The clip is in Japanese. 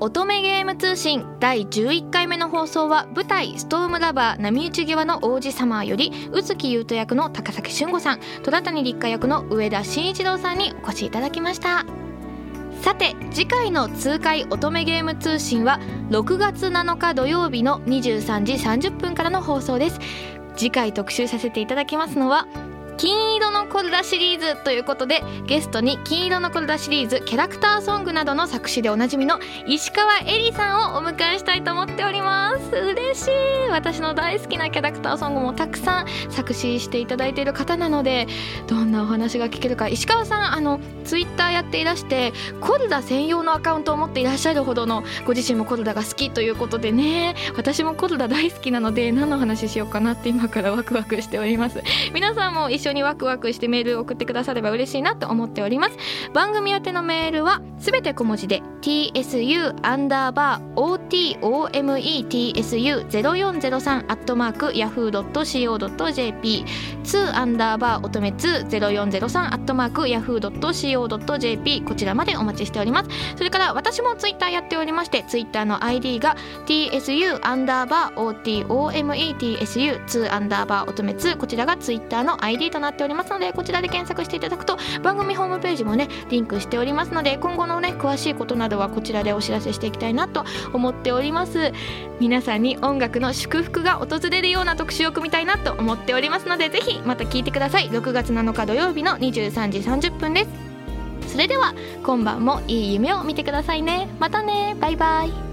乙女ゲーム通信第11回目の放送は、舞台ストームラバー波打ち際の王子様より宇月優斗役の高崎俊吾さん、戸田谷立花役の上田慎一郎さんにお越しいただきました。さて次回の痛快乙女ゲーム通信は6月7日土曜日の23時30分からの放送です。次回特集させていただきますのは金色のコルダシリーズということで、ゲストに金色のコルダシリーズキャラクターソングなどの作詞でおなじみの石川えりさんをお迎えしたいと思っております。嬉しい。私の大好きなキャラクターソングもたくさん作詞していただいている方なので、どんなお話が聞けるか。石川さんツイッターやっていらして、コルダ専用のアカウントを持っていらっしゃるほどのご自身もコルダが好きということでね、私もコルダ大好きなので何の話しようかなって今からワクワクしております。皆さんも一緒にワクワクしてメールを送ってくだされば嬉しいなと思っております。番組宛てのメールはすべて小文字で tsu_otometsu0403@yahoo.co.jp 2_ 乙女20403@yahoo.co.jp こちらまでお待ちしております。それから私もツイッターやっておりまして、ツイッターの ID が tsu_otometsu2_ 乙女2、こちらがツイッターの ID となっておりますので、こちらで検索していただくと番組ホームページもねリンクしておりますので、今後のね詳しいことなどはこちらでお知らせしていきたいなと思っております。皆さんに音楽の祝福が訪れるような特集を組みたいなと思っておりますので、ぜひまた聞いてください。6月7日土曜日の23時30分です。それでは今晩もいい夢を見てくださいね。またね、バイバイ。